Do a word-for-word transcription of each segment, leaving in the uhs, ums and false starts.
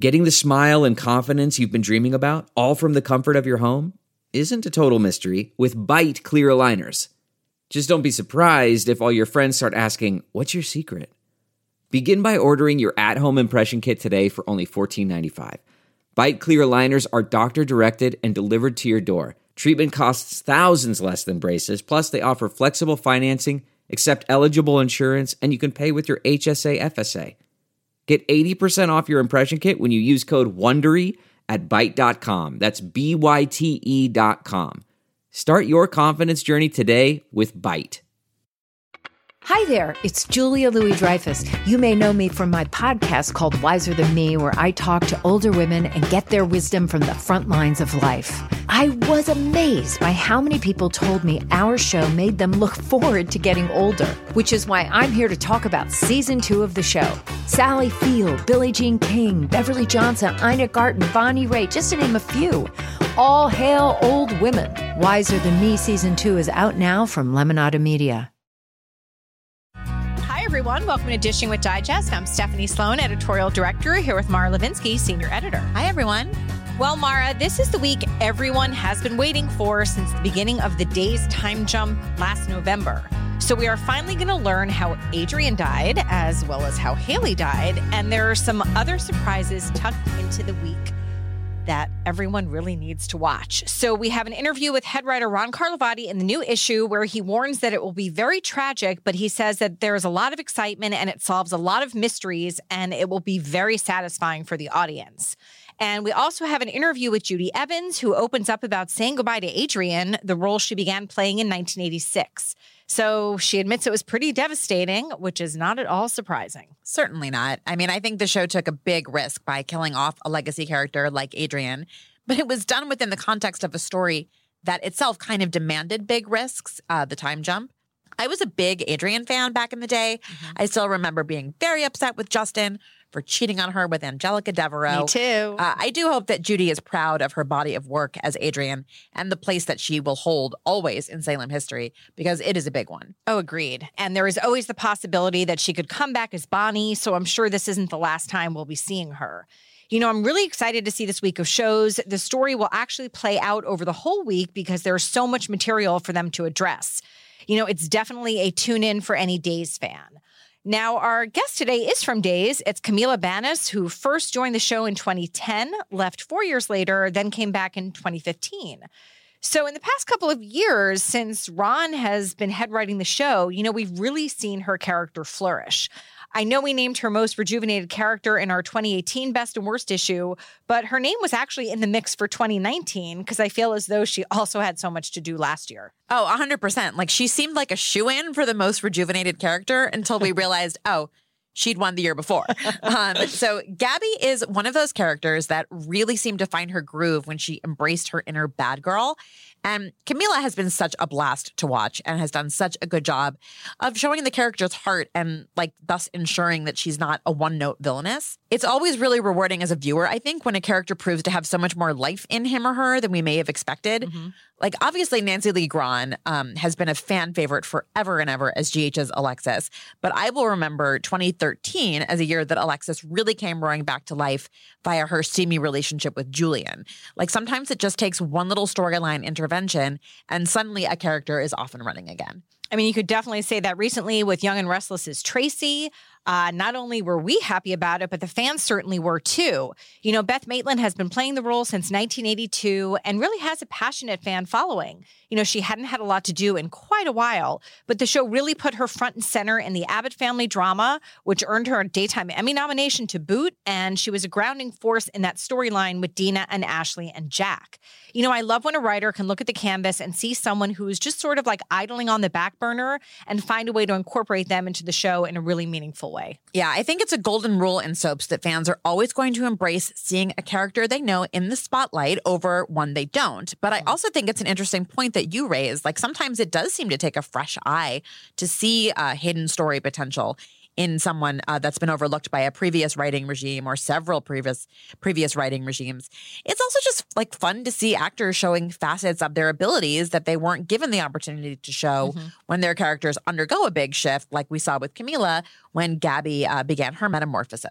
Getting the smile and confidence you've been dreaming about, all from the comfort of your home, isn't a total mystery with Byte clear aligners. Just don't be surprised if all your friends start asking, "What's your secret?" Begin by ordering your at-home impression kit today for only fourteen ninety-five. Byte clear aligners are doctor-directed and delivered to your door. Treatment costs thousands less than braces, plus they offer flexible financing, accept eligible insurance, and you can pay with your H S A F S A. Get eighty percent off your impression kit when you use code WONDERY at byte dot com. That's B Y T E dot com. Start your confidence journey today with Byte. Hi there, it's Julia Louis-Dreyfus. You may know me from my podcast called Wiser Than Me, where I talk to older women and get their wisdom from the front lines of life. I was amazed by how many people told me our show made them look forward to getting older, which is why I'm here to talk about season two of the show. Sally Field, Billie Jean King, Beverly Johnson, Ina Garten, Bonnie Raitt, just to name a few. All hail old women. Wiser Than Me season two is out now from Lemonada Media. Hi, everyone. Welcome to Dishing with Digest. I'm Stephanie Sloan, editorial director, here with Mara Levinsky, senior editor. Hi, everyone. Well, Mara, this is the week everyone has been waiting for since the beginning of the day's time jump last November. So we are finally going to learn how Adrian died, as well as how Haley died. And there are some other surprises tucked into the week that everyone really needs to watch. So we have an interview with head writer Ron Carlivati in the new issue where he warns that it will be very tragic, but he says that there's a lot of excitement and it solves a lot of mysteries and it will be very satisfying for the audience. And we also have an interview with Judy Evans, who opens up about saying goodbye to Adrian, the role she began playing in nineteen eighty-six. So she admits it was pretty devastating, which is not at all surprising. Certainly not. I mean, I think the show took a big risk by killing off a legacy character like Adrian, but it was done within the context of a story that itself kind of demanded big risks, uh, the time jump. I was a big Adrian fan back in the day. Mm-hmm. I still remember being very upset with Justin for cheating on her with Angelica Devereaux. Me too. Uh, I do hope that Judy is proud of her body of work as Adrian and the place that she will hold always in Salem history, because it is a big one. Oh, agreed. And there is always the possibility that she could come back as Bonnie, so I'm sure this isn't the last time we'll be seeing her. You know, I'm really excited to see this week of shows. The story will actually play out over the whole week because there's so much material for them to address. You know, it's definitely a tune-in for any Days fan. Now, our guest today is from Days. It's Camila Banus, who first joined the show in twenty ten, left four years later, then came back in twenty fifteen. So in the past couple of years, since Ron has been head writing the show, you know, we've really seen her character flourish. I know we named her most rejuvenated character in our twenty eighteen Best and Worst issue, but her name was actually in the mix for twenty nineteen because I feel as though she also had so much to do last year. Oh, one hundred percent. Like, she seemed like a shoo-in for the most rejuvenated character until we realized, oh, she'd won the year before. Um, so Gabby is one of those characters that really seemed to find her groove when she embraced her inner bad girl. And Camila has been such a blast to watch and has done such a good job of showing the character's heart and, like, thus ensuring that she's not a one-note villainess. It's always really rewarding as a viewer, I think, when a character proves to have so much more life in him or her than we may have expected. Mm-hmm. Like, obviously, Nancy Lee Grahn um, has been a fan favorite forever and ever as G H's Alexis. But I will remember twenty thirteen as a year that Alexis really came roaring back to life via her steamy relationship with Julian. Like, sometimes it just takes one little storyline intervention and suddenly a character is off and running again. I mean, you could definitely say that recently with Young and Restless's Tracy. Uh, not only were we happy about it, but the fans certainly were too. You know, Beth Maitland has been playing the role since nineteen eighty-two and really has a passionate fan following. You know, she hadn't had a lot to do in quite a while, but the show really put her front and center in the Abbott family drama, which earned her a Daytime Emmy nomination to boot, and she was a grounding force in that storyline with Dina and Ashley and Jack. You know, I love when a writer can look at the canvas and see someone who is just sort of like idling on the back burner and find a way to incorporate them into the show in a really meaningful way. Yeah, I think it's a golden rule in soaps that fans are always going to embrace seeing a character they know in the spotlight over one they don't. But I also think it's an interesting point that you raised. Like, sometimes it does seem to take a fresh eye to see uh, hidden story potential in someone uh, that's been overlooked by a previous writing regime or several previous previous writing regimes. It's also just like fun to see actors showing facets of their abilities that they weren't given the opportunity to show mm-hmm. when their characters undergo a big shift, like we saw with Camila when Gabby uh, began her metamorphosis.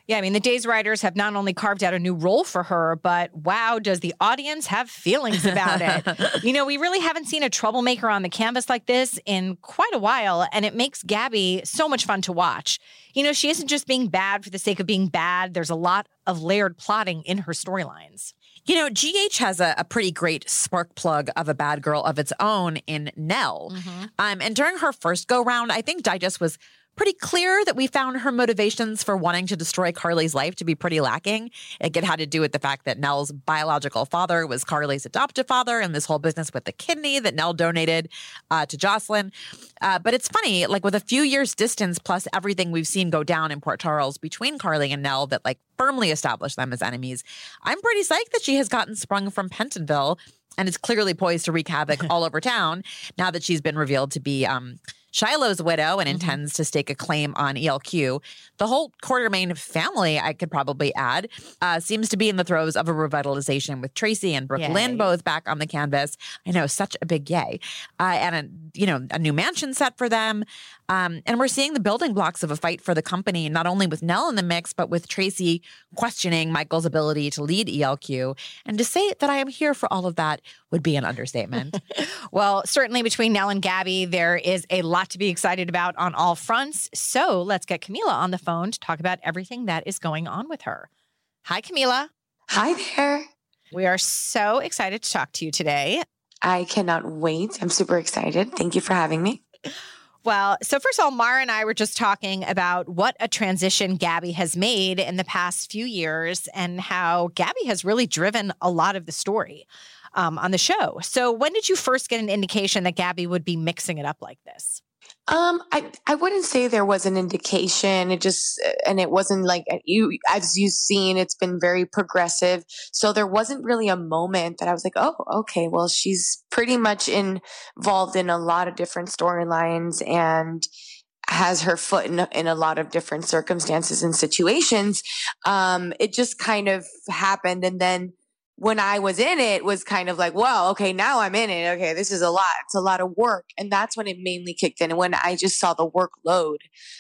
Yeah, I mean, the Days writers have not only carved out a new role for her, but wow, does the audience have feelings about it? You know, we really haven't seen a troublemaker on the canvas like this in quite a while, and it makes Gabby so much fun to watch. You know, she isn't just being bad for the sake of being bad. There's a lot of layered plotting in her storylines. You know, G H has a, a pretty great spark plug of a bad girl of its own in Nell. Mm-hmm. Um, and during her first go round, I think Digest was pretty clear that we found her motivations for wanting to destroy Carly's life to be pretty lacking. It had to do with the fact that Nell's biological father was Carly's adoptive father and this whole business with the kidney that Nell donated uh, to Jocelyn. Uh, but it's funny, like with a few years distance plus everything we've seen go down in Port Charles between Carly and Nell that like firmly established them as enemies, I'm pretty psyched that she has gotten sprung from Pentonville and is clearly poised to wreak havoc all over town now that she's been revealed to be um, Shiloh's widow and intends mm-hmm. to stake a claim on E L Q. The whole Quartermaine family, I could probably add, uh, seems to be in the throes of a revitalization with Tracy and Brooke yay. Lynn both back on the canvas. I know, such a big yay. Uh, and, a, you know, a new mansion set for them. Um, and we're seeing the building blocks of a fight for the company, not only with Nell in the mix, but with Tracy questioning Michael's ability to lead E L Q. And to say that I am here for all of that would be an understatement. Well, certainly between Nell and Gabby, there is a lot to be excited about on all fronts. So let's get Camila on the phone to talk about everything that is going on with her. Hi, Camila. Hi there. We are so excited to talk to you today. I cannot wait. I'm super excited. Thank you for having me. Well, so first of all, Mara and I were just talking about what a transition Gabby has made in the past few years and how Gabby has really driven a lot of the story um, on the show. So when did you first get an indication that Gabby would be mixing it up like this? Um, I, I wouldn't say there was an indication. It just, and it wasn't like you, as you've seen, it's been very progressive. So there wasn't really a moment that I was like, oh, okay, well, she's pretty much involved in a lot of different storylines and has her foot in, in a lot of different circumstances and situations. Um, it just kind of happened. And then when I was in it, was kind of like, well, okay, now I'm in it. Okay, this is a lot. It's a lot of work. And that's when it mainly kicked in. And when I just saw the workload,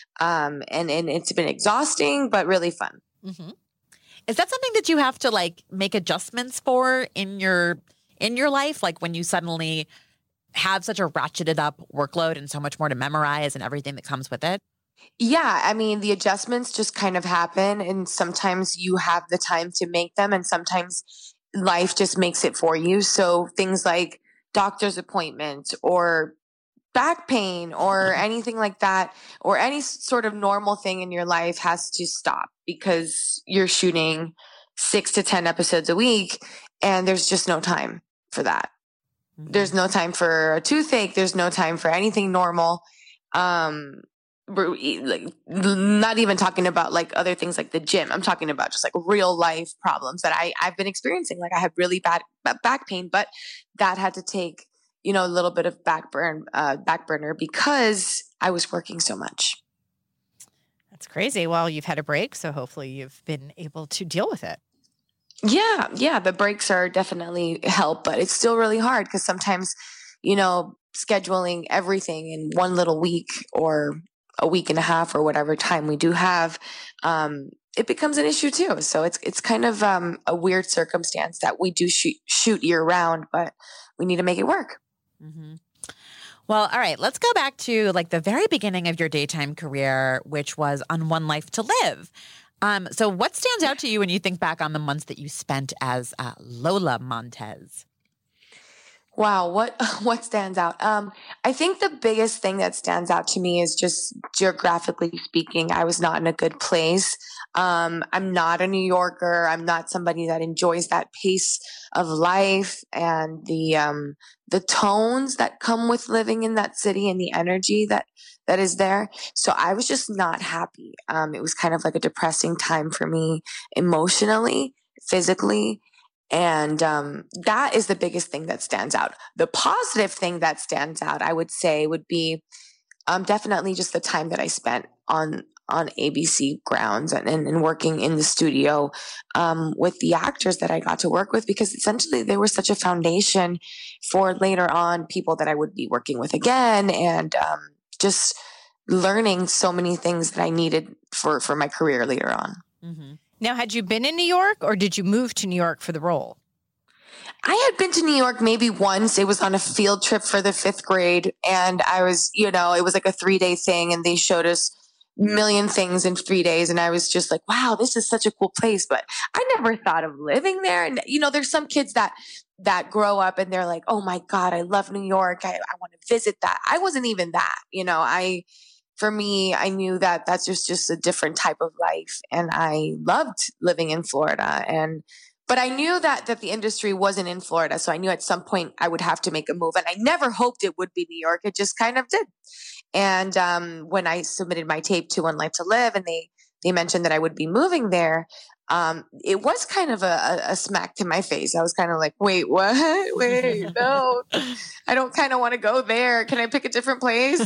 um, and, and it's been exhausting, but really fun. Mm-hmm. Is that something that you have to like make adjustments for in your, in your life? Like when you suddenly have such a ratcheted up workload and so much more to memorize and everything that comes with it? Yeah, I mean, the adjustments just kind of happen. And sometimes you have the time to make them. And sometimes life just makes it for you. So things like doctor's appointments or back pain or anything like that, or any sort of normal thing in your life has to stop because you're shooting six to ten episodes a week and there's just no time for that. Mm-hmm. There's no time for a toothache. There's no time for anything normal. Um, like not even talking about like other things like the gym. I'm talking about just like real life problems that I, I've been experiencing. Like I had really bad back pain, but that had to take, you know, a little bit of back burn, uh, back burner because I was working so much. That's crazy. Well, you've had a break, so hopefully you've been able to deal with it. Yeah. Yeah. The breaks are definitely help, but it's still really hard because sometimes, you know, scheduling everything in one little week or a week and a half or whatever time we do have, um, it becomes an issue too. So it's it's kind of um, a weird circumstance that we do shoot, shoot year round, but we need to make it work. Mm-hmm. Well, all right, let's go back to like the very beginning of your daytime career, which was on One Life to Live. Um, so what stands out to you when you think back on the months that you spent as uh, Lola Montez? Wow, what what stands out? Um, I think the biggest thing that stands out to me is just geographically speaking, I was not in a good place. Um, I'm not a New Yorker. I'm not somebody that enjoys that pace of life and the um, the tones that come with living in that city and the energy that that is there. So I was just not happy. Um, it was kind of like a depressing time for me emotionally, physically. And um, that is the biggest thing that stands out. The positive thing that stands out, I would say, would be um, definitely just the time that I spent on on A B C grounds and, and, and working in the studio um, with the actors that I got to work with, because essentially they were such a foundation for later on people that I would be working with again, and um, just learning so many things that I needed for, for my career later on. Mm-hmm. Now, had you been in New York or did you move to New York for the role? I had been to New York maybe once. It was on a field trip for the fifth grade. And I was, you know, it was like a three day thing. And they showed us a million things in three days. And I was just like, wow, this is such a cool place. But I never thought of living there. And, you know, there's some kids that, that grow up and they're like, oh my God, I love New York. I, I want to visit that. I wasn't even that, you know, I, for me, I knew that that's just, just a different type of life. And I loved living in Florida. And But I knew that that the industry wasn't in Florida. So I knew at some point I would have to make a move. And I never hoped it would be New York. It just kind of did. And um, when I submitted my tape to One Life to Live and they they mentioned that I would be moving there, um, it was kind of a, a smack to my face. I was kind of like, wait, what? Wait, no. I don't kind of want to go there. Can I pick a different place?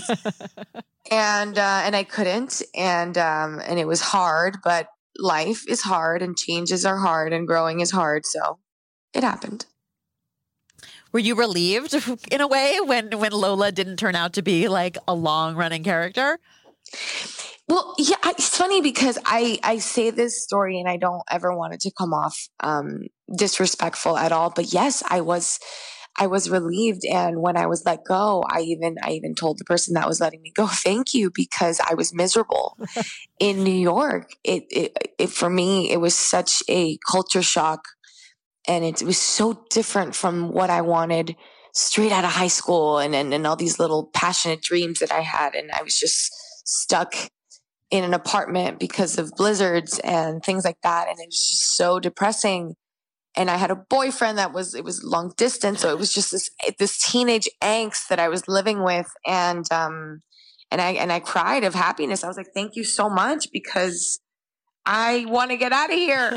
and uh, and I couldn't. And um, and it was hard, but life is hard and changes are hard and growing is hard. So it happened. Were you relieved in a way when, when Lola didn't turn out to be like a long running character? Well, yeah, it's funny because I, I say this story and I don't ever want it to come off um, disrespectful at all. But yes, I was I was relieved. And when I was let go, I even I even told the person that was letting me go, thank you, because I was miserable in New York. It, it, it for me, it was such a culture shock. And it, it was so different from what I wanted straight out of high school and, and, and all these little passionate dreams that I had. And I was just stuck in an apartment because of blizzards and things like that. And it was just so depressing. And I had a boyfriend that was, it was long distance. So it was just this, this teenage angst that I was living with. And, um, and I, and I cried of happiness. I was like, thank you so much because I want to get out of here.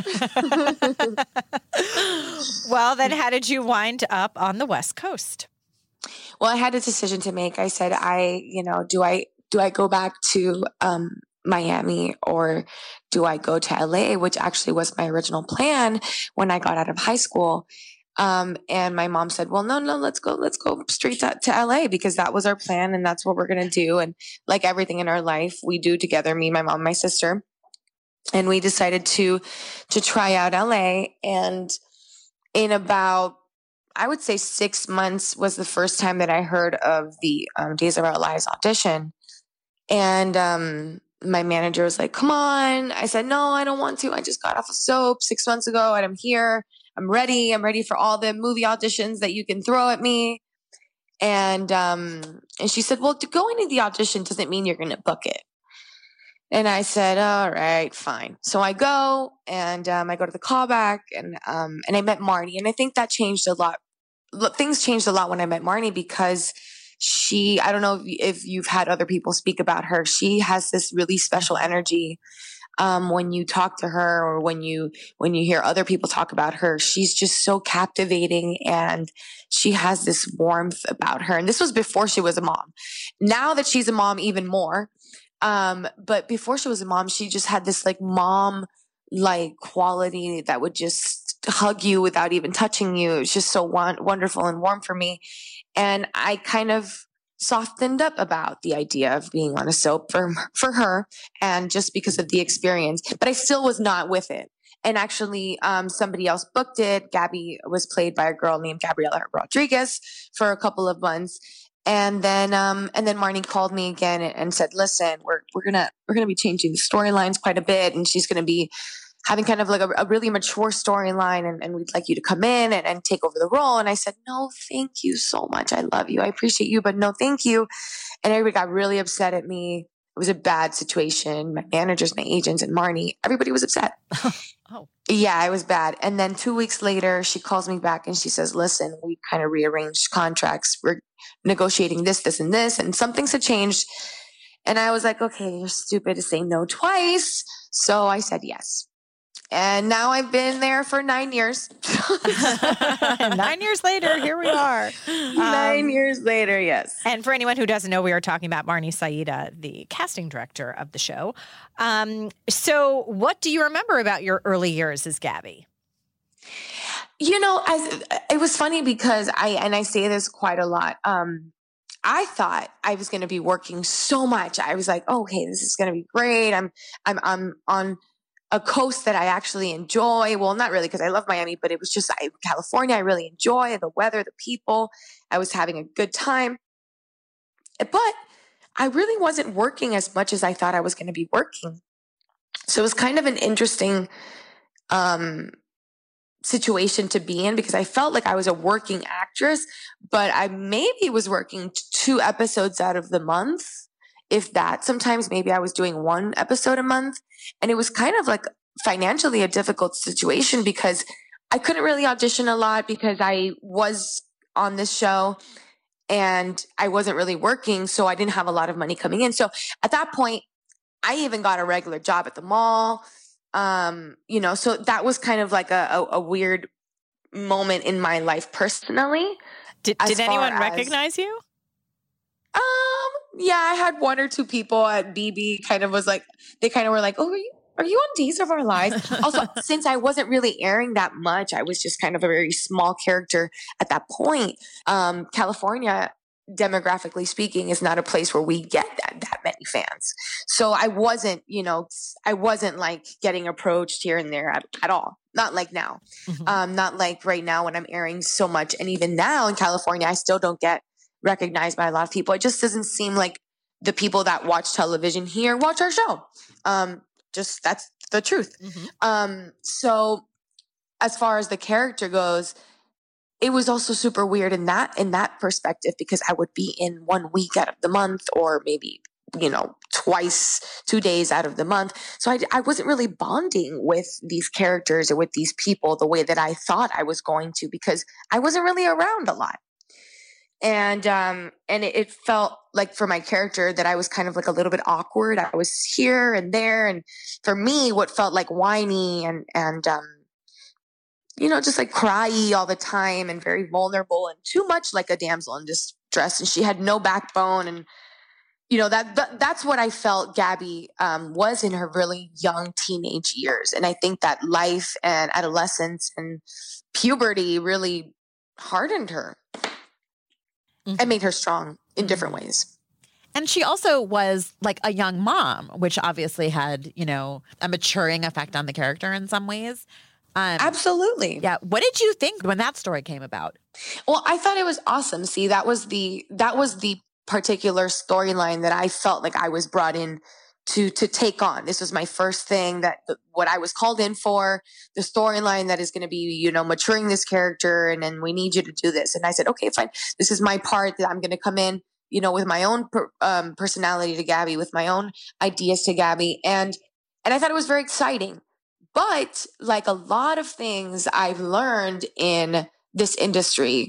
Well, then how did you wind up on the West Coast? Well, I had a decision to make. I said, I, you know, do I, do I go back to, um, Miami or do I go to L A, which actually was my original plan when I got out of high school. Um, and my mom said, well, no, no, let's go, let's go straight to, to L A because that was our plan and that's what we're going to do. And like everything in our life, we do together, me, my mom, my sister. And we decided to, to try out L A. And in about, I would say six months was the first time that I heard of the um, Days of Our Lives audition. And, um, my manager was like, come on. I said, no, I don't want to. I just got off of soap six months ago and I'm here. I'm ready. I'm ready for all the movie auditions that you can throw at me. And, um, and she said, well, going to the audition doesn't mean you're going to book it. And I said, all right, fine. So I go and, um, I go to the callback and, um, and I met Marnie. And I think that changed a lot. Things changed a lot when I met Marnie because she, I don't know if, if you've had other people speak about her. She has this really special energy. Um, when you talk to her or when you, when you hear other people talk about her, she's just so captivating and she has this warmth about her. And this was before she was a mom. Now that she's a mom, even more. Um, but before she was a mom, she just had this like mom like quality that would just hug you without even touching you. It was just so won- wonderful and warm for me. And I kind of softened up about the idea of being on a soap for, for her and just because of the experience, but I still was not with it. And actually, um, somebody else booked it. Gabby was played by a girl named Gabriela Rodriguez for a couple of months. And then, um, and then Marnie called me again and, and said, listen, we're, we're gonna, we're gonna be changing the storylines quite a bit. And she's gonna be having kind of like a, a really mature storyline and, and we'd like you to come in and, and take over the role. And I said, no, thank you so much. I love you. I appreciate you, but no, thank you. And everybody got really upset at me. It was a bad situation. My managers, my agents, and Marnie, everybody was upset. Oh. Yeah, it was bad. And then two weeks later, she calls me back and she says, listen, we kind of rearranged contracts. We're negotiating this, this, and this. And some things had changed. And I was like, okay, you're stupid to say no twice. So I said yes. And now I've been there for nine years. Nine years later, here we are. Nine um, years later, yes. And for anyone who doesn't know, we are talking about Marnie Saida, the casting director of the show. Um, so what do you remember about your early years as Gabby? You know, I, it was funny because I, and I say this quite a lot, um, I thought I was going to be working so much. I was like, oh, okay, this is going to be great. I'm, I'm, I'm on a coast that I actually enjoy. Well, not really because I love Miami, but it was just I, California. I really enjoy the weather, the people. I was having a good time. But I really wasn't working as much as I thought I was going to be working. So it was kind of an interesting um, situation to be in because I felt like I was a working actress, but I maybe was working two episodes out of the month, if that. Sometimes maybe I was doing one episode a month. And it was kind of like financially a difficult situation because I couldn't really audition a lot because I was on this show and I wasn't really working. So I didn't have a lot of money coming in. So at that point, I even got a regular job at the mall. Um, you know, so that was kind of like a, a, a weird moment in my life personally. Did, did anyone as, recognize you? Um, yeah, I had one or two people at B B kind of was like, they kind of were like, oh, are you, are you on Days of Our Lives? Also, since I wasn't really airing that much, I was just kind of a very small character at that point. Um, California, demographically speaking, is not a place where we get that, that many fans. So I wasn't, you know, I wasn't like getting approached here and there at, at all. Not like now. Mm-hmm. Um, not like right now when I'm airing so much. And even now in California, I still don't get recognized by a lot of people. It just doesn't seem like the people that watch television here watch our show. Um, just that's the truth. Mm-hmm. Um, so as far as the character goes, it was also super weird in that, in that perspective, because I would be in one week out of the month or maybe, you know, twice, two days out of the month. So I, I wasn't really bonding with these characters or with these people the way that I thought I was going to, because I wasn't really around a lot. And, um, and it, it felt like for my character that I was kind of like a little bit awkward. I was here and there. And for me, what felt like whiny and, and, um, you know, just like cryy all the time and very vulnerable and too much like a damsel in distress. And she had no backbone. And, you know, that, that that's what I felt Gabby, um, was in her really young teenage years. And I think that life and adolescence and puberty really hardened her. Mm-hmm. And made her strong in different ways. And she also was like a young mom, which obviously had, you know, a maturing effect on the character in some ways. Um, Absolutely. Yeah. What did you think when that story came about? Well, I thought it was awesome. See, that was the that was the particular storyline that I felt like I was brought in to to take on. This was my first thing that what I was called in for, the storyline that is going to be, you know, maturing this character. And then we need you to do this. And I said, okay, fine. This is my part that I'm going to come in, you know, with my own per, um, personality to Gabby, with my own ideas to Gabby. And, and I thought it was very exciting. But like a lot of things I've learned in this industry,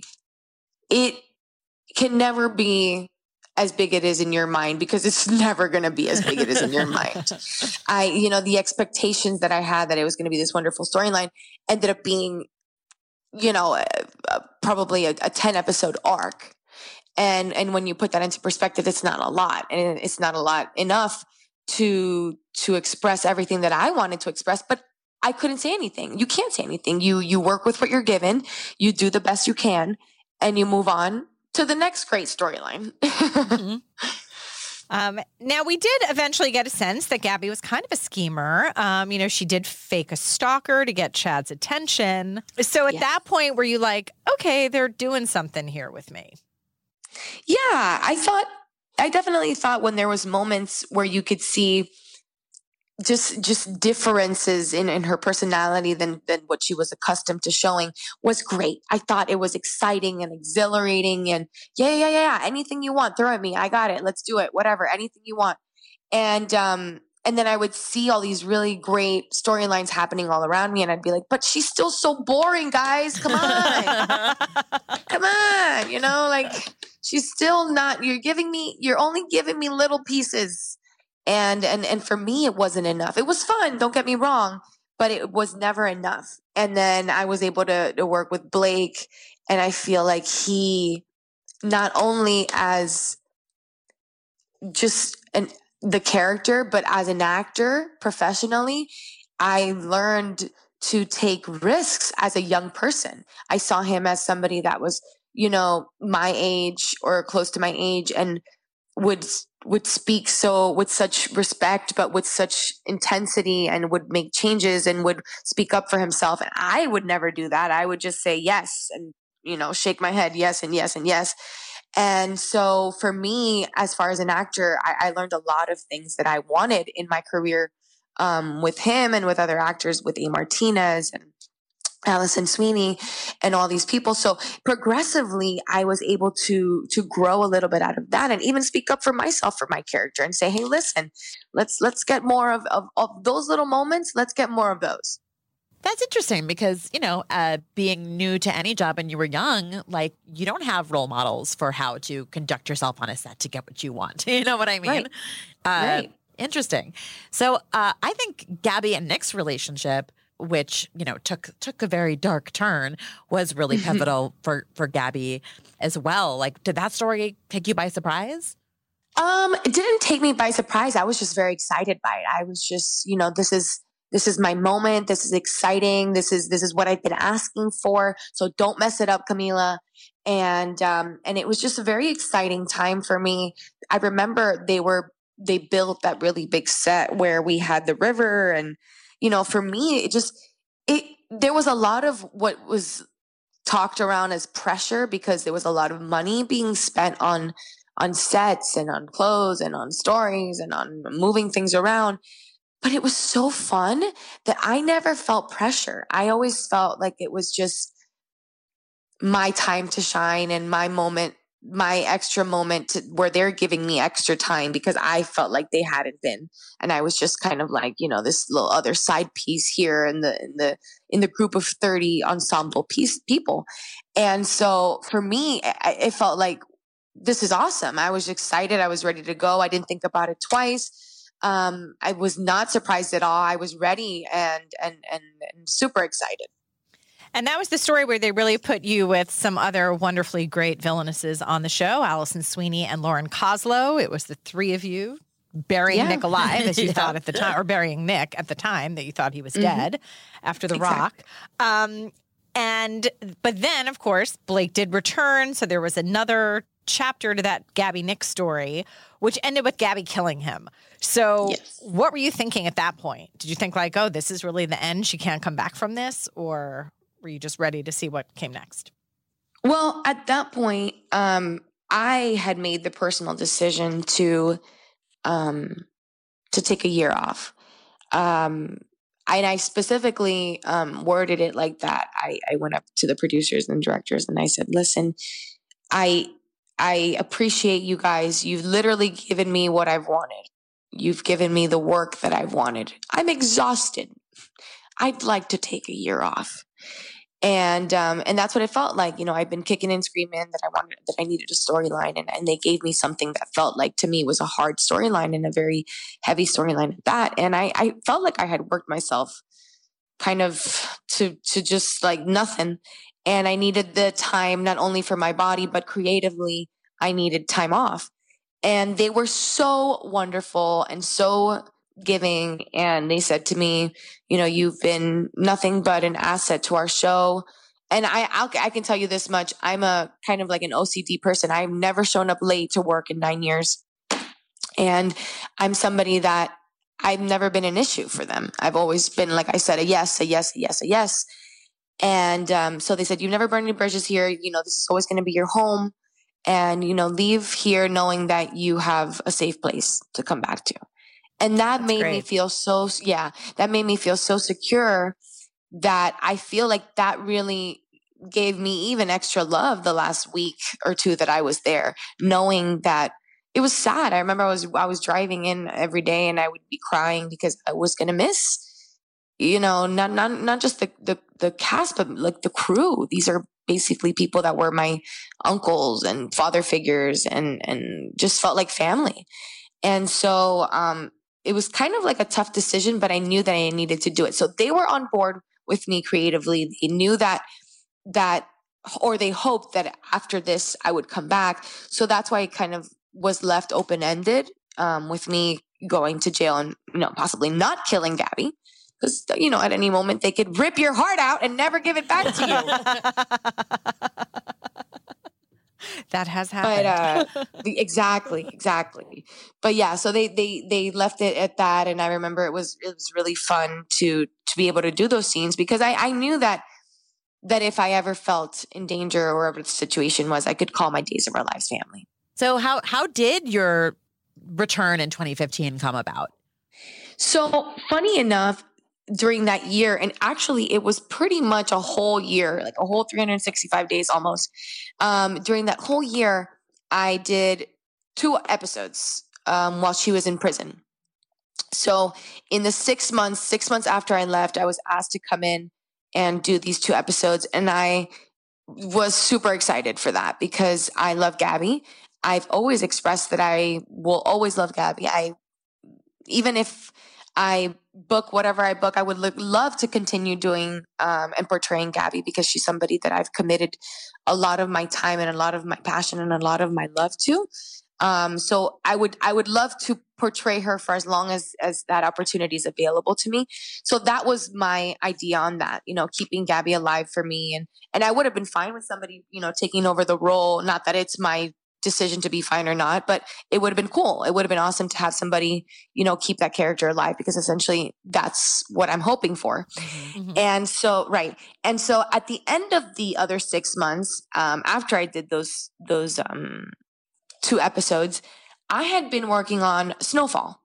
it can never be as big it is in your mind, because it's never going to be as big it is in your mind. I, you know, the expectations that I had that it was going to be this wonderful storyline ended up being, you know, a, a, probably a, a ten episode arc. And, and when you put that into perspective, it's not a lot, and it's not a lot enough to, to express everything that I wanted to express, but I couldn't say anything. You can't say anything. You, you work with what you're given, you do the best you can, and you move on to the next great storyline. mm-hmm. um, now, we did eventually get a sense that Gabby was kind of a schemer. Um, you know, she did fake a stalker to get Chad's attention. So at yeah. that point, were you like, okay, they're doing something here with me? Yeah, I thought, I definitely thought when there was moments where you could see just just differences in, in her personality than, than what she was accustomed to showing was great. I thought it was exciting and exhilarating and yeah, yeah, yeah, yeah. Anything you want, throw at me. I got it. Let's do it. Whatever. Anything you want. And, um, and then I would see all these really great storylines happening all around me. And I'd be like, but she's still so boring, guys. Come on. Come on. You know, like she's still not, you're giving me, you're only giving me little pieces. And, and, and for me, it wasn't enough. It was fun. Don't get me wrong, but it was never enough. And then I was able to, to work with Blake, and I feel like he, not only as just an, the character, but as an actor professionally, I learned to take risks as a young person. I saw him as somebody that was, you know, my age or close to my age, and would would speak so with such respect, but with such intensity, and would make changes and would speak up for himself. And I would never do that. I would just say yes and, you know, shake my head yes and yes and yes. And so for me, as far as an actor, I, I learned a lot of things that I wanted in my career um, with him and with other actors, with A. Martinez and Allison Sweeney and all these people. So progressively, I was able to to grow a little bit out of that, and even speak up for myself, for my character, and say, "Hey, listen, let's let's get more of of, of those little moments. Let's get more of those." That's interesting because, you know, uh, being new to any job and you were young, like you don't have role models for how to conduct yourself on a set to get what you want. You know what I mean? Right. Uh, right. Interesting. So uh, I think Gabby and Nick's relationship, which, you know, took took a very dark turn, was really pivotal for, for Gabby as well. Like, did that story take you by surprise? Um, it didn't take me by surprise. I was just very excited by it. I was just, you know, this is this is my moment. This is exciting. This is this is what I've been asking for. So don't mess it up, Camila. And um, and it was just a very exciting time for me. I remember they were they built that really big set where we had the river, and you know, for me, it just, it, there was a lot of what was talked around as pressure because there was a lot of money being spent on, on sets and on clothes and on stories and on moving things around. But it was so fun that I never felt pressure. I always felt like it was just my time to shine and my moment, my extra moment to, where they're giving me extra time because I felt like they hadn't been. And I was just kind of like, you know, this little other side piece here in the, in the, in the group of thirty ensemble piece people. And so for me, I, it felt like this is awesome. I was excited. I was ready to go. I didn't think about it twice. Um, I was not surprised at all. I was ready and, and, and, and super excited. And that was the story where they really put you with some other wonderfully great villainesses on the show, Allison Sweeney and Lauren Koslow. It was the three of you burying Yeah. Nick alive, as you Yeah. thought at the time, or burying Nick at the time that you thought he was Mhm. dead after The Exactly. Rock. Um, and but then, of course, Blake did return, so there was another chapter to that Gabby Nick story, which ended with Gabby killing him. So Yes. what were you thinking at that point? Did you think like, oh, this is really the end? She can't come back from this? Or were you just ready to see what came next? Well, at that point, um, I had made the personal decision to um, to take a year off. Um, and I specifically um, worded it like that. I, I went up to the producers and directors and I said, listen, I I appreciate you guys. You've literally given me what I've wanted. You've given me the work that I've wanted. I'm exhausted. I'd like to take a year off. And um, and that's what it felt like. You know, I've been kicking and screaming that I wanted, that I needed a storyline, and, and they gave me something that felt like to me was a hard storyline and a very heavy storyline at that. And I, I felt like I had worked myself kind of to to just like nothing. And I needed the time not only for my body, but creatively, I needed time off. And they were so wonderful and so giving. And they said to me, you know, you've been nothing but an asset to our show. And I, I'll, I can tell you this much. I'm a kind of like an O C D person. I've never shown up late to work in nine years. And I'm somebody that I've never been an issue for them. I've always been, like I said, a yes, a yes, a yes, a yes. And um, so they said, you've never burned any bridges here. You know, this is always going to be your home. And, you know, leave here knowing that you have a safe place to come back to. And that That's made great. me feel so, yeah, that made me feel so secure that I feel like that really gave me even extra love the last week or two that I was there, knowing that it was sad. I remember I was, I was driving in every day and I would be crying because I was going to miss, you know, not, not, not just the, the, the cast, but like the crew. These are basically people that were my uncles and father figures and, and just felt like family. And so, um, it was kind of like a tough decision, but I knew that I needed to do it. So they were on board with me creatively. They knew that, that, or they hoped that after this I would come back. So that's why it kind of was left open-ended, um, with me going to jail and, you know, possibly not killing Gabby. Because, you know, at any moment they could rip your heart out and never give it back to you. That has happened. But uh, exactly, exactly. But yeah, so they they they left it at that, and I remember it was it was really fun to to be able to do those scenes because I I knew that that if I ever felt in danger or whatever the situation was, I could call my Days of Our Lives family. So how how did your return in twenty fifteen come about? So funny enough, during that year, and actually it was pretty much a whole year, like a whole three hundred sixty-five days almost. Um, during that whole year, I did two episodes um, while she was in prison. So in the six months, six months after I left, I was asked to come in and do these two episodes. And I was super excited for that because I love Gabby. I've always expressed that I will always love Gabby. I, even if I book whatever I book, I would lo- love to continue doing um, and portraying Gabby because she's somebody that I've committed a lot of my time and a lot of my passion and a lot of my love to. Um, so I would I would love to portray her for as long as as that opportunity is available to me. So that was my idea on that, you know, keeping Gabby alive for me, and and I would have been fine with somebody, you know, taking over the role. Not that it's my decision to be fine or not, but it would have been cool. It would have been awesome to have somebody, you know, keep that character alive because essentially that's what I'm hoping for. Mm-hmm. And so, right. And so at the end of the other six months, um, after I did those, those, um, two episodes, I had been working on Snowfall.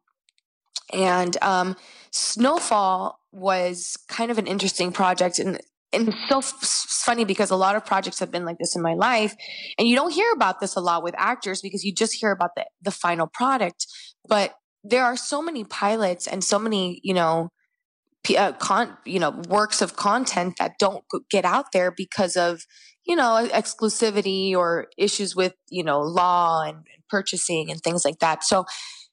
And, um, Snowfall was kind of an interesting project, and And it's so f- funny because a lot of projects have been like this in my life, and you don't hear about this a lot with actors because you just hear about the, the final product. But there are so many pilots and so many, you know, p- uh, con- you know, works of content that don't get out there because of, you know, exclusivity or issues with, you know, law and purchasing and things like that. So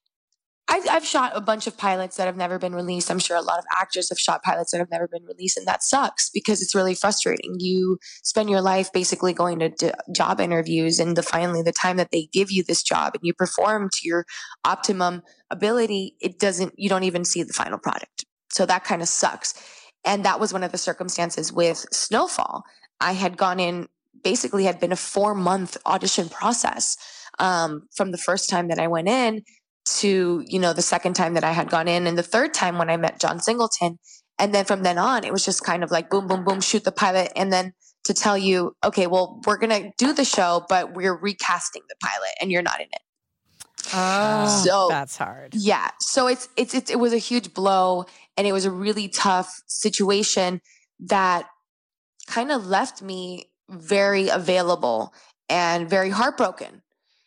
I, I've shot a bunch of pilots that have never been released. I'm sure a lot of actors have shot pilots that have never been released, and that sucks because it's really frustrating. You spend your life basically going to d- job interviews, and the finally the time that they give you this job and you perform to your optimum ability, it doesn't. You don't even see the final product. So that kind of sucks. And that was one of the circumstances with Snowfall. I had gone in, basically had been a four month audition process um, from the first time that I went in to, you know, the second time that I had gone in, and the third time when I met John Singleton. And then from then on, it was just kind of like boom, boom, boom, shoot the pilot. And then to tell you, okay, well, we're going to do the show, but we're recasting the pilot and you're not in it. Oh, so that's hard. Yeah. So it's, it's, it's, it was a huge blow, and it was a really tough situation that kind of left me very available and very heartbroken.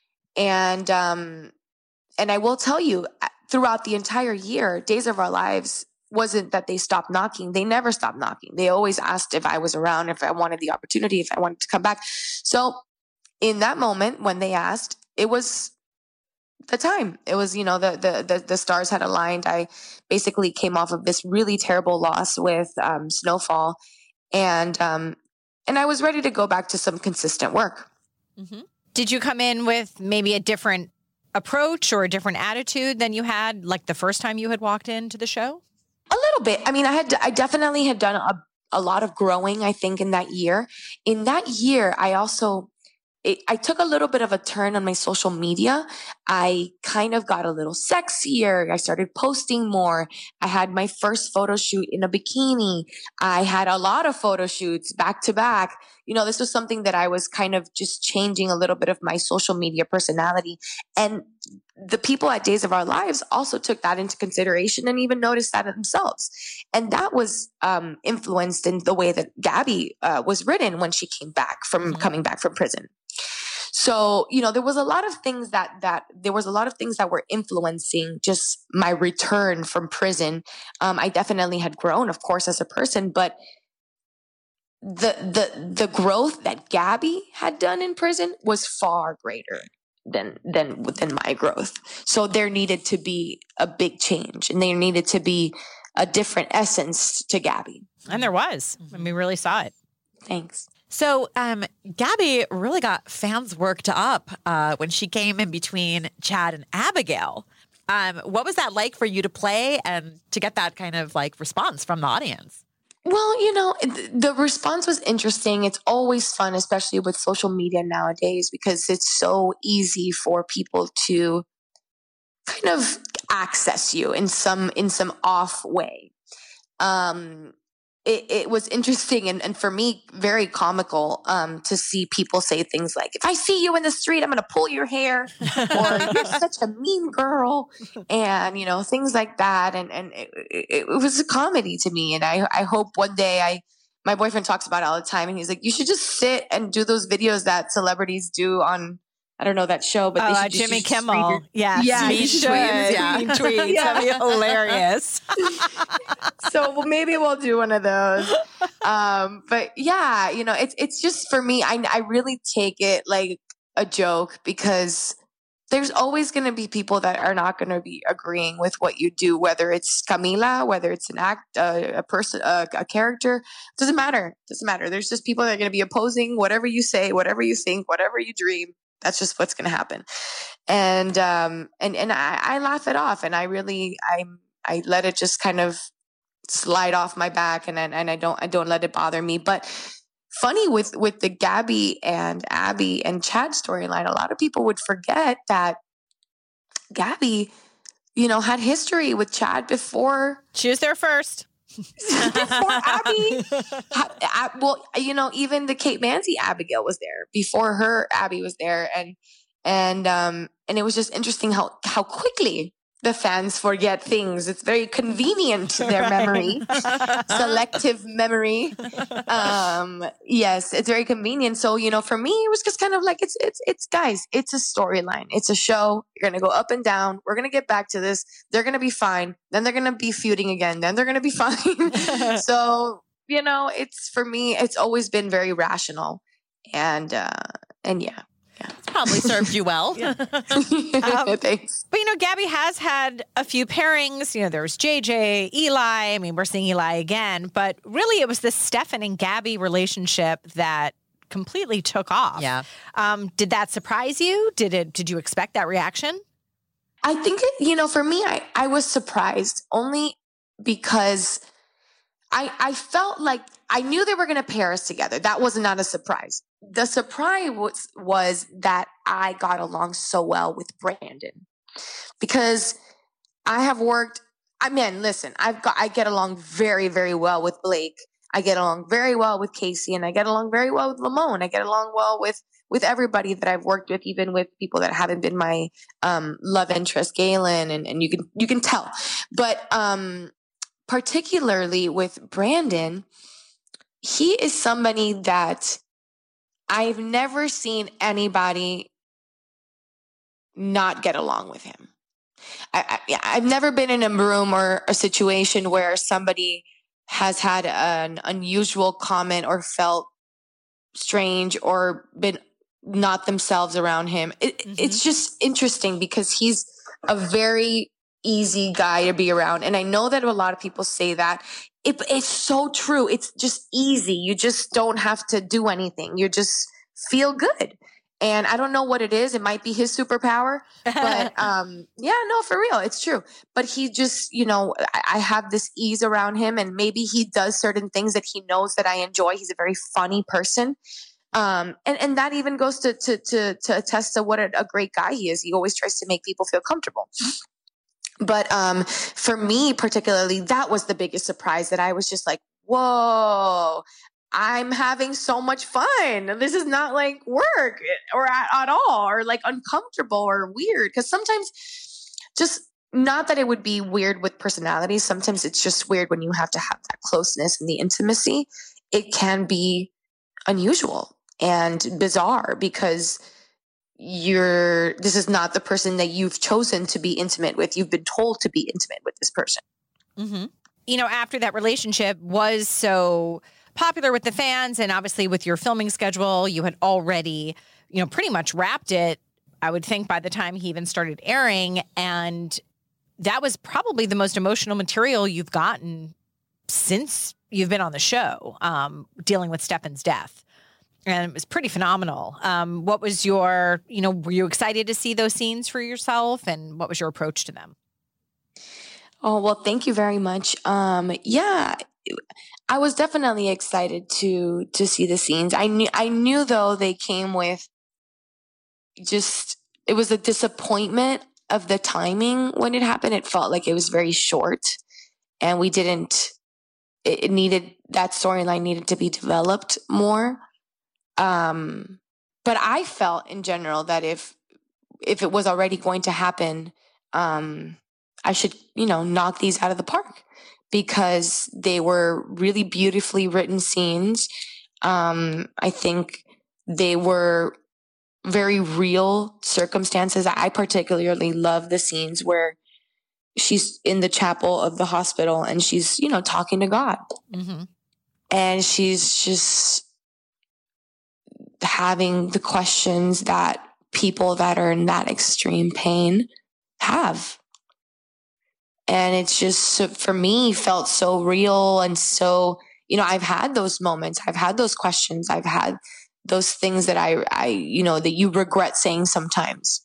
And, um, And I will tell you, throughout the entire year, Days of Our Lives wasn't that they stopped knocking. They never stopped knocking. They always asked if I was around, if I wanted the opportunity, if I wanted to come back. So in that moment when they asked, it was the time. It was, you know, the the the, the stars had aligned. I basically came off of this really terrible loss with um, Snowfall, and um, and I was ready to go back to some consistent work. Mm-hmm. Did you come in with maybe a different approach or a different attitude than you had like the first time you had walked into the show? A little bit. I mean, I had, I definitely had done a, a lot of growing, I think, in that year. In that year, I also, it, I took a little bit of a turn on my social media. I kind of got a little sexier. I started posting more. I had my first photo shoot in a bikini. I had a lot of photo shoots back to back. You know, this was something that I was kind of just changing a little bit of my social media personality. And the people at Days of Our Lives also took that into consideration and even noticed that themselves. And that was um, influenced in the way that Gabby uh, was written when she came back from mm-hmm. coming back from prison. So, you know, there was a lot of things that, that there was a lot of things that were influencing just my return from prison. Um, I definitely had grown, of course, as a person, but the, the, the growth that Gabby had done in prison was far greater than, than, than my growth. So there needed to be a big change, and there needed to be a different essence to Gabby. And there was, and we really saw it. Thanks. So um, Gabby really got fans worked up uh, when she came in between Chad and Abigail. Um, what was that like for you to play and to get that kind of like response from the audience? Well, you know, the response was interesting. It's always fun, especially with social media nowadays, because it's so easy for people to kind of access you in some in some off way. Um, it, it was interesting and, and for me, very comical um, to see people say things like, if I see you in the street, I'm going to pull your hair, or you're such a mean girl, and, you know, things like that. And, and it, it, it was a comedy to me. And I, I hope one day I, my boyfriend talks about it all the time, and he's like, you should just sit and do those videos that celebrities do on, I don't know that show, but oh, they should uh, just, Jimmy just Kimmel. your, yeah. yeah, Mean tweets. Yeah. Mean tweets. Yeah. That'd be hilarious. So well, maybe we'll do one of those. Um, but yeah, you know, it's, it's just for me, I, I really take it like a joke, because there's always going to be people that are not going to be agreeing with what you do, whether it's Camila, whether it's an act, uh, a person, uh, a character, doesn't matter. Doesn't matter. There's just people that are going to be opposing whatever you say, whatever you think, whatever you dream. That's just what's going to happen. And, um, and, and I, I laugh it off, and I really, I, I let it just kind of slide off my back, and, and, and I don't, I don't let it bother me. But funny with, with the Gabby and Abby and Chad storyline, a lot of people would forget that Gabby, you know, had history with Chad before. She was there first. Before Abby, well, you know, even the Kate Mansi Abigail was there before her. Abby was there, and and um and it was just interesting how how quickly the fans forget things. It's very convenient, their memory, selective memory. Um, yes, it's very convenient. So, you know, for me, it was just kind of like, it's, it's, it's guys, it's a storyline. It's a show. You're going to go up and down. We're going to get back to this. They're going to be fine. Then they're going to be feuding again. Then they're going to be fine. So, you know, it's, for me, it's always been very rational. And, uh, and yeah. Yeah. It's probably served you well. Yeah. um, Thanks. But, you know, Gabby has had a few pairings. You know, there was J J, Eli. I mean, we're seeing Eli again. But really, it was the Stefan and Gabby relationship that completely took off. Yeah. Um, did that surprise you? Did it? Did you expect that reaction? I think, it, you know, for me, I, I was surprised only because I I felt like I knew they were going to pair us together. That was not a surprise. The surprise was, was that I got along so well with Brandon, because I have worked, I mean, listen, I've got, I get along very, very well with Blake. I get along very well with Casey, and I get along very well with Lamone. I get along well with, with everybody that I've worked with, even with people that haven't been my, um, love interest, Galen, and, and you can, you can tell, but, um, particularly with Brandon, he is somebody that I've never seen anybody not get along with him. I, I, I've never been in a room or a situation where somebody has had an unusual comment or felt strange or been not themselves around him. It, mm-hmm. It's just interesting because he's a very easy guy to be around. And I know that a lot of people say that. It, it's so true. It's just easy. You just don't have to do anything. You just feel good. And I don't know what it is. It might be his superpower, but um, yeah, no, for real. It's true. But he just, you know, I, I have this ease around him, and maybe he does certain things that he knows that I enjoy. He's a very funny person. Um, and, and that even goes to, to, to, to attest to what a, a great guy he is. He always tries to make people feel comfortable. But um, for me particularly, that was the biggest surprise, that I was just like, whoa, I'm having so much fun. This is not like work or at, at all, or like uncomfortable or weird. Because sometimes just not that it would be weird with personalities. Sometimes it's just weird when you have to have that closeness and the intimacy. It can be unusual and bizarre because you're, this is not the person that you've chosen to be intimate with. You've been told to be intimate with this person. Mm-hmm. You know, after that relationship was so popular with the fans, and obviously with your filming schedule, you had already, you know, pretty much wrapped it, I would think, by the time he even started airing. And that was probably the most emotional material you've gotten since you've been on the show, um, dealing with Stefan's death. And it was pretty phenomenal. Um, what was your, you know, were you excited to see those scenes for yourself? And what was your approach to them? Oh, well, thank you very much. Um, yeah, I was definitely excited to to see the scenes. I knew I knew though they came with just it was a disappointment of the timing when it happened. It felt like it was very short, and we didn't. It, it needed that storyline needed to be developed more. Um, but I felt in general that if if it was already going to happen, um, I should you know knock these out of the park, because they were really beautifully written scenes. Um, I think they were very real circumstances. I particularly love the scenes where she's in the chapel of the hospital and she's, you know, talking to God. Mm-hmm. And she's just having the questions that people that are in that extreme pain have. And it's just, for me, felt so real and so, you know, I've had those moments. I've had those questions. I've had those things that I, I, you know, that you regret saying sometimes.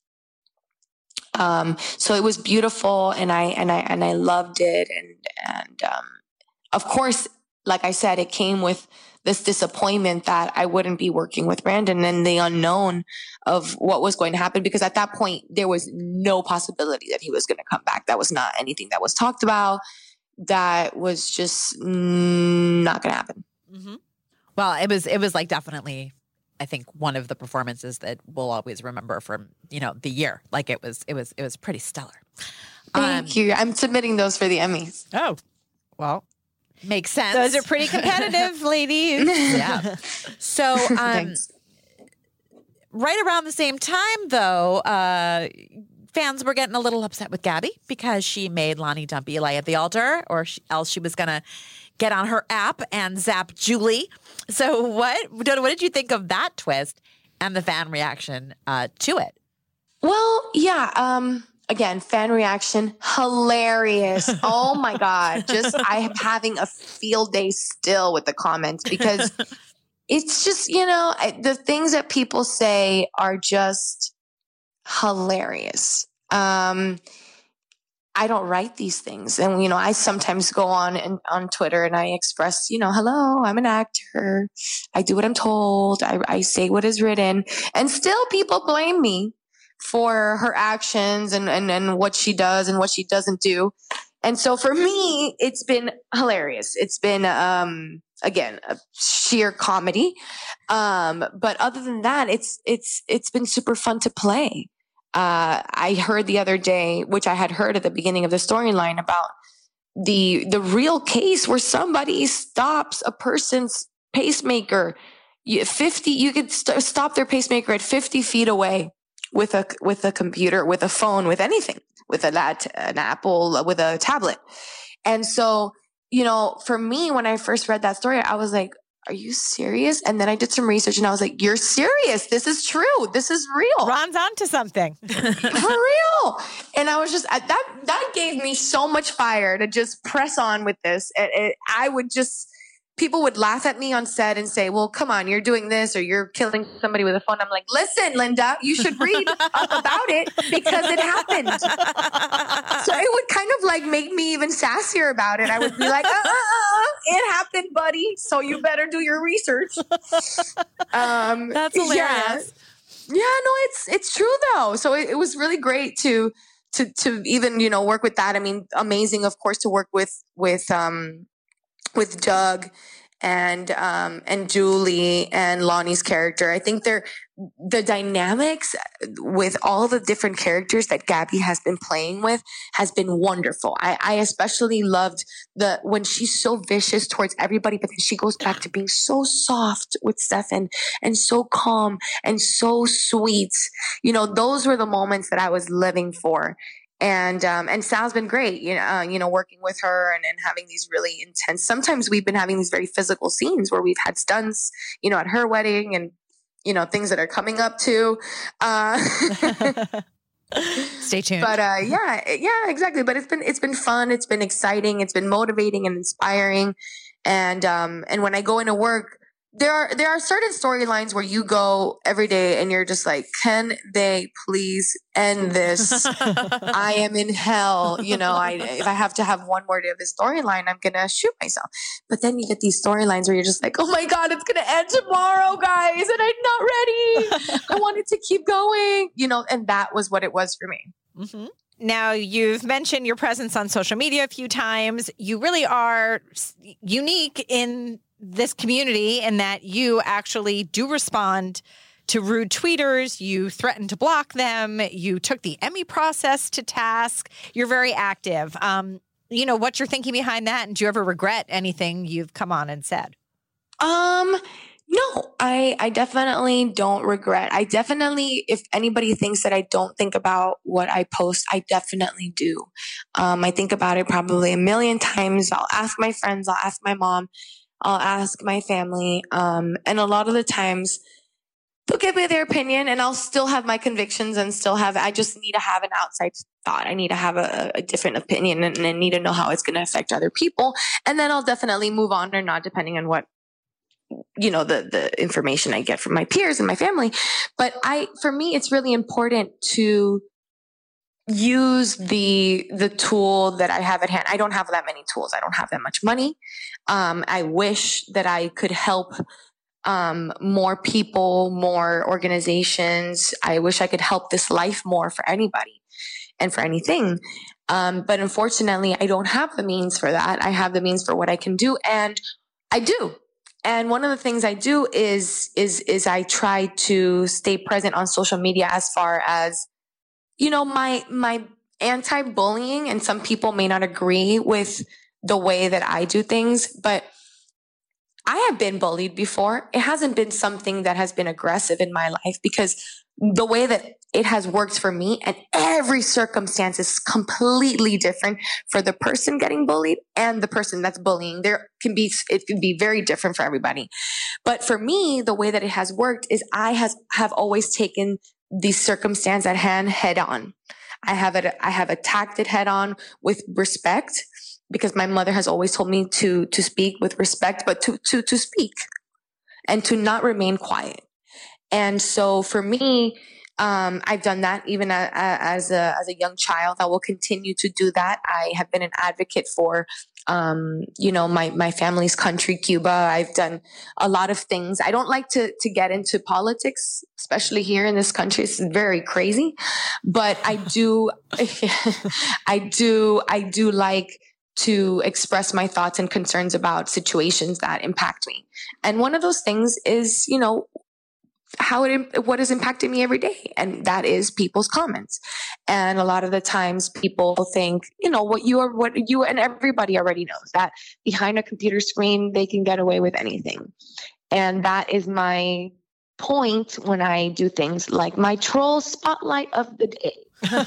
Um, so it was beautiful, and I, and I, and I loved it. And, and, um, of course, like I said, it came with this disappointment that I wouldn't be working with Brandon, and the unknown of what was going to happen, because at that point there was no possibility that he was going to come back. That was not anything that was talked about. That was just not going to happen. Mm-hmm. Well, it was, it was like definitely, I think, one of the performances that we'll always remember from, you know, the year. Like it was, it was, it was pretty stellar. Thank um, you. I'm submitting those for the Emmys. Oh, well, makes sense. Those are pretty competitive, ladies. Yeah. So, um, right around the same time, though, uh, fans were getting a little upset with Gabby because she made Lonnie dump Eli at the altar, or she, else she was going to get on her app and zap Julie. So what, what did you think of that twist and the fan reaction uh, to it? Well, yeah. Um, again, fan reaction, hilarious. Oh my God. Just, I am having a field day still with the comments, because it's just, you know, I, the things that people say are just hilarious. Um, I don't write these things. And, you know, I sometimes go on and on Twitter and I express, you know, hello, I'm an actor. I do what I'm told. I, I say what is written. And still people blame me for her actions and, and, and what she does and what she doesn't do. And so for me, it's been hilarious. It's been, um, again, a sheer comedy. Um, but other than that, it's, it's, it's been super fun to play. Uh, I heard the other day, which I had heard at the beginning of the storyline, about the the real case where somebody stops a person's pacemaker. You, fifty, you could st- stop their pacemaker at fifty feet away with a with a computer, with a phone, with anything, with a lat, an Apple, with a tablet. And so, you know, for me, when I first read that story, I was like, are you serious? And then I did some research and I was like, you're serious. This is true. This is real. Ron's onto something. For real. And I was just, that that gave me so much fire to just press on with this. It, it, I would just, people would laugh at me on set and say, well, come on, you're doing this or you're killing somebody with a phone. I'm like, listen, Linda, you should read up about it because it happened. So it would kind of like make me even sassier about it. I would be like, uh, uh, uh, it happened, buddy. So you better do your research. Um, That's hilarious. Yeah. yeah, no, it's, it's true though. So it, it was really great to, to, to even, you know, work with that. I mean, amazing, of course, to work with, with, um, with Doug and um, and Julie and Lonnie's character. I think they're the dynamics with all the different characters that Gabby has been playing with has been wonderful. I, I especially loved the when she's so vicious towards everybody, but then she goes back to being so soft with Stefan and so calm and so sweet. You know, those were the moments that I was living for. And, um, and Sal's been great, you know, uh, you know, working with her and, and having these really intense, sometimes we've been having these very physical scenes where we've had stunts, you know, at her wedding and, you know, things that are coming up too. Uh, Stay tuned. But, uh, yeah, yeah, exactly. But it's been, it's been fun. It's been exciting. It's been motivating and inspiring. And, um, and when I go into work, there are there are certain storylines where you go every day and you're just like, can they please end this? I am in hell. You know, I if I have to have one more day of this storyline, I'm gonna shoot myself. But then you get these storylines where you're just like, oh my God, it's gonna end tomorrow, guys, and I'm not ready. I wanted to keep going. You know, and that was what it was for me. Mm-hmm. Now, you've mentioned your presence on social media a few times. You really are unique in this community in that you actually do respond to rude tweeters. You threaten to block them. You took the Emmy process to task. You're very active. Um, you know, what's your thinking behind that? And do you ever regret anything you've come on and said? Um, no, I, I definitely don't regret. I definitely, if anybody thinks that I don't think about what I post, I definitely do. Um, I think about it probably a million times. I'll ask my friends, I'll ask my mom, I'll ask my family. Um, and a lot of the times they'll give me their opinion and I'll still have my convictions and still have, I just need to have an outside thought. I need to have a, a different opinion and, and I need to know how it's going to affect other people. And then I'll definitely move on or not, depending on what, you know, the, the information I get from my peers and my family. But I, for me, it's really important to use the the tool that I have at hand. I don't have that many tools. I don't have that much money. Um, I wish that I could help um, more people, more organizations. I wish I could help this life more for anybody and for anything. Um, but unfortunately, I don't have the means for that. I have the means for what I can do, and I do. And one of the things I do is is is I try to stay present on social media as far as, you know, my my anti-bullying, and some people may not agree with the way that I do things, but I have been bullied before. It hasn't been something that has been aggressive in my life, because the way that it has worked for me, and every circumstance is completely different for the person getting bullied and the person that's bullying. There can be, it can be very different for everybody. But for me, the way that it has worked is I has have always taken the circumstance at hand head on. I have it, I have attacked it head on with respect, because my mother has always told me to, to speak with respect, but to, to, to speak and to not remain quiet. And so for me, um, I've done that even a, a, as a, as a young child. I will continue to do that. I have been an advocate for, um, you know, my, my family's country, Cuba. I've done a lot of things. I don't like to, to get into politics, especially here in this country. It's very crazy, but I do, I do, I do like to express my thoughts and concerns about situations that impact me. And one of those things is, you know, how it, what is impacting me every day. And that is people's comments. And a lot of the times people think, you know, what you are, what you and everybody already knows, that behind a computer screen, they can get away with anything. And that is my point when I do things like my troll spotlight of the day.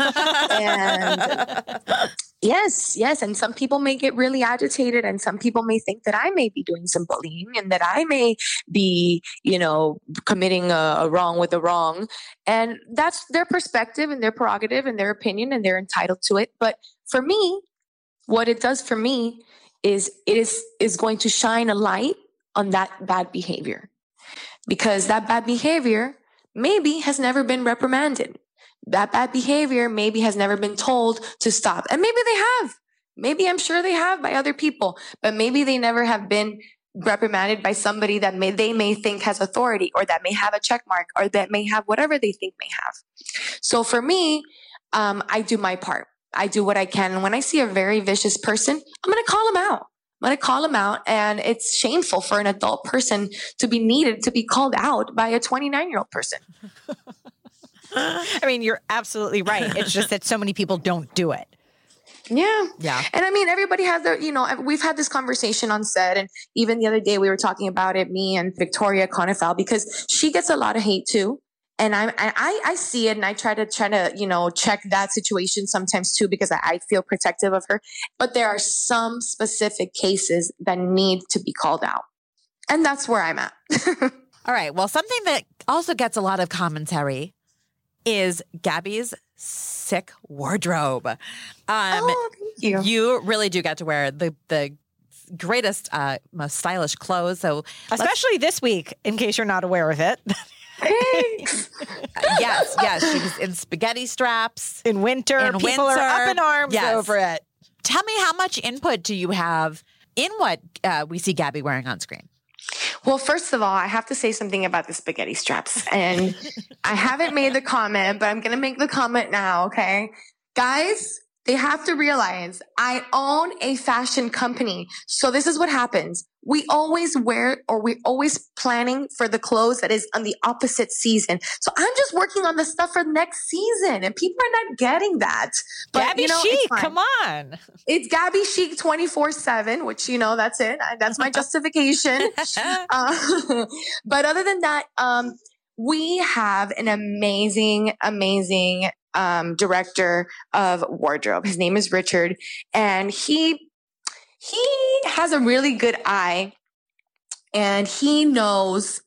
And yes, yes. And some people may get really agitated, and some people may think that I may be doing some bullying and that I may be, you know, committing a, a wrong with a wrong. And that's their perspective and their prerogative and their opinion, and they're entitled to it. But for me, what it does for me is it is, is going to shine a light on that bad behavior, because that bad behavior maybe has never been reprimanded. That bad behavior maybe has never been told to stop. And maybe they have. Maybe I'm sure they have by other people, but maybe they never have been reprimanded by somebody that may, they may think has authority, or that may have a check mark, or that may have whatever they think may have. So for me, um, I do my part. I do what I can. And when I see a very vicious person, I'm going to call them out. I'm going to call them out. And it's shameful for an adult person to be needed to be called out by a twenty-nine year old person. I mean, you're absolutely right. It's just that so many people don't do it. Yeah. Yeah. And I mean, everybody has their, you know, we've had this conversation on set, and even the other day we were talking about it, me and Victoria Konefal, because she gets a lot of hate too. And I, I, I see it, and I try to try to, you know, check that situation sometimes too, because I, I feel protective of her. But there are some specific cases that need to be called out. And that's where I'm at. All right. Well, something that also gets a lot of commentary is Gabby's sick wardrobe. Um, oh, thank you. You really do get to wear the the greatest, uh, most stylish clothes. So especially this week, in case you're not aware of it. Thanks. yes, yes. She was in spaghetti straps. In winter, In people winter. are up in arms Yes. over it. Tell me, how much input do you have in what uh, we see Gabby wearing on screen? Well, first of all, I have to say something about the spaghetti straps. And I haven't made the comment, but I'm going to make the comment now, okay? Guys, they have to realize I own a fashion company. So this is what happens. We always wear, or we're always planning for the clothes that is on the opposite season. So I'm just working on the stuff for next season, and people are not getting that. But, Gabby you know, Chic, it's fine. come on. It's Gabby Chic twenty-four seven, which, you know, that's it. That's my justification. uh, but other than that, um, we have an amazing, amazing um, director of wardrobe. His name is Richard, and he he has a really good eye, and he knows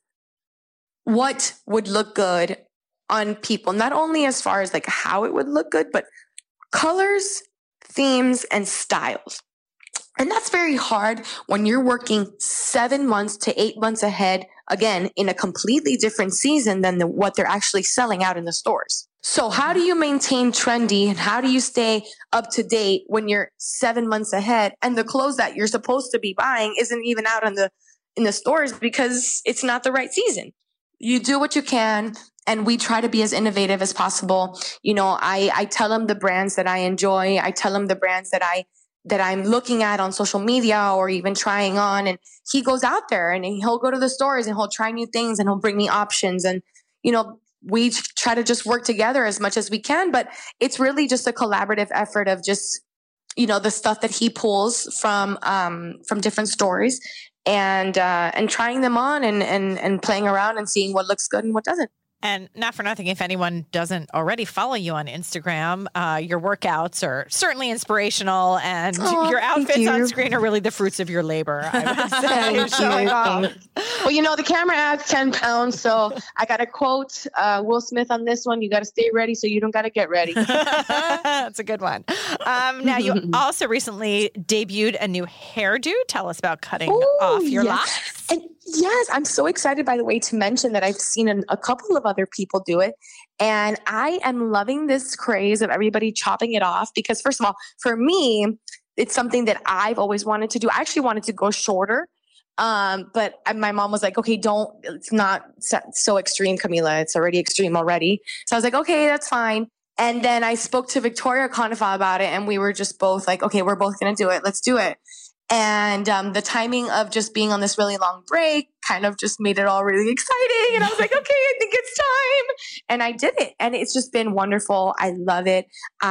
what would look good on people, not only as far as like how it would look good, but colors, themes, and styles. And that's very hard when you're working seven months to eight months ahead, again, in a completely different season than the, what they're actually selling out in the stores. So how do you maintain trendy, and how do you stay up to date when you're seven months ahead and the clothes that you're supposed to be buying isn't even out in the in the stores because it's not the right season? You do what you can, and we try to be as innovative as possible. You know, I, I tell them the brands that I enjoy. I tell them the brands that I that I'm looking at on social media or even trying on. And he goes out there and he'll go to the stores and he'll try new things and he'll bring me options. And, you know, we try to just work together as much as we can, but it's really just a collaborative effort of just, you know, the stuff that he pulls from, um, from different stores and, uh, and trying them on and, and, and playing around and seeing what looks good and what doesn't. And not for nothing, if anyone doesn't already follow you on Instagram, uh, your workouts are certainly inspirational, and Aw, your thank outfits you. on screen are really the fruits of your labor. I would say. Thank Showing you. off. Well, you know, the camera adds ten pounds. So I got to quote uh, Will Smith on this one. You got to stay ready so you don't got to get ready. That's a good one. Um, now, you also recently debuted a new hairdo. Tell us about cutting Ooh, off your yes. locks. And yes, I'm so excited, by the way, to mention that I've seen an, a couple of other people do it. And I am loving this craze of everybody chopping it off because, first of all, for me, it's something that I've always wanted to do. I actually wanted to go shorter. Um, but my mom was like, okay, don't, it's not so extreme, Camila. It's already extreme already. So I was like, okay, that's fine. And then I spoke to Victoria Conifa about it, and we were just both like, okay, we're both going to do it. Let's do it. And um, the timing of just being on this really long break kind of just made it all really exciting. And I was like, okay, I think it's time. And I did it. And it's just been wonderful. I love it.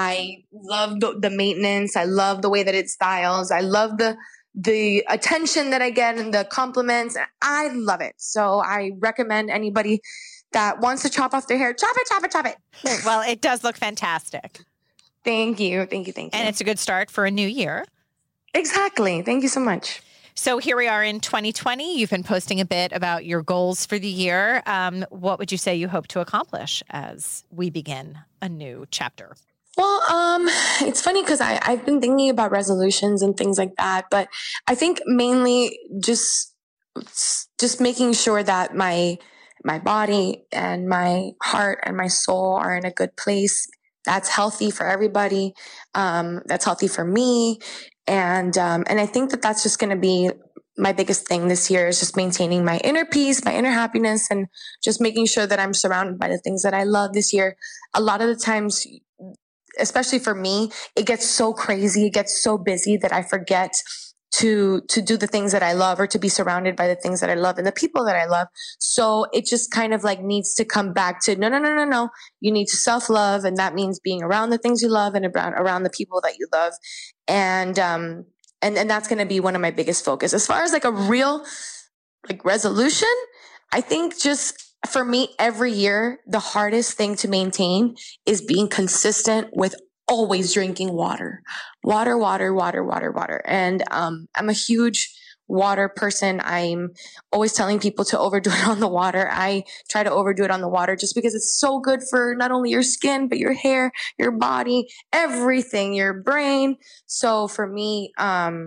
I love the, the maintenance. I love the way that it styles. I love the the attention that I get and the compliments. I love it. So I recommend anybody that wants to chop off their hair, chop it, chop it, chop it. Well, it does look fantastic. Thank you. Thank you. Thank you. And it's a good start for a new year. Exactly. Thank you so much. So here we are in twenty twenty. You've been posting a bit about your goals for the year. Um, what would you say you hope to accomplish as we begin a new chapter? Well, um, it's funny because I've been thinking about resolutions and things like that, but I think mainly just just making sure that my my body and my heart and my soul are in a good place. That's healthy for everybody. Um, that's healthy for me. And, um, and I think that that's just going to be my biggest thing this year, is just maintaining my inner peace, my inner happiness, and just making sure that I'm surrounded by the things that I love this year. A lot of the times, especially for me, it gets so crazy. It gets so busy that I forget to, to do the things that I love, or to be surrounded by the things that I love and the people that I love. So it just kind of like needs to come back to, no, no, no, no, no. You need to self-love. And that means being around the things you love and around, around the people that you love. And, um, and, and that's going to be one of my biggest focus. As far as like a real, like resolution, I think just for me, every year, the hardest thing to maintain is being consistent with always drinking water, water, water, water, water, water. And, um, I'm a huge water person. I'm always telling people to overdo it on the water. I try to overdo it on the water just because it's so good for not only your skin, but your hair, your body, everything, your brain. So for me, um,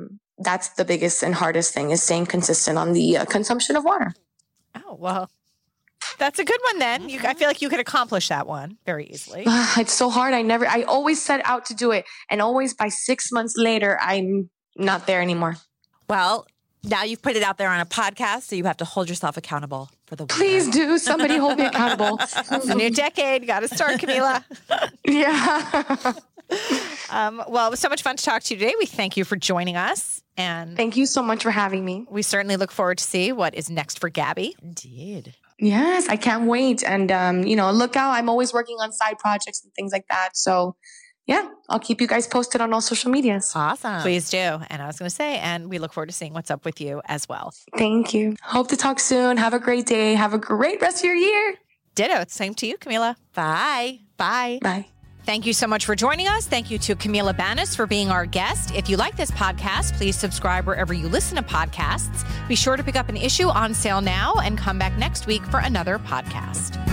that's the biggest and hardest thing, is staying consistent on the uh, consumption of water. Oh, well, that's a good one then. You, I feel like you could accomplish that one very easily. It's so hard. I never, I always set out to do it. And always by six months later, I'm not there anymore. Well, now you've put it out there on a podcast, so you have to hold yourself accountable for the water. Please do. Somebody hold me accountable. It's a new decade. Got to start, Camila. Yeah. um, well, it was so much fun to talk to you today. We thank you for joining us. And thank you so much for having me. We certainly look forward to see what is next for Gabby. Indeed. Yes, I can't wait. And, um, you know, look out. I'm always working on side projects and things like that. So, yeah, I'll keep you guys posted on all social medias. Awesome. Please do. And I was going to say, and we look forward to seeing what's up with you as well. Thank you. Hope to talk soon. Have a great day. Have a great rest of your year. Ditto. Same to you, Camila. Bye. Bye. Bye. Thank you so much for joining us. Thank you to Camila Banus for being our guest. If you like this podcast, please subscribe wherever you listen to podcasts. Be sure to pick up an issue on sale now and come back next week for another podcast.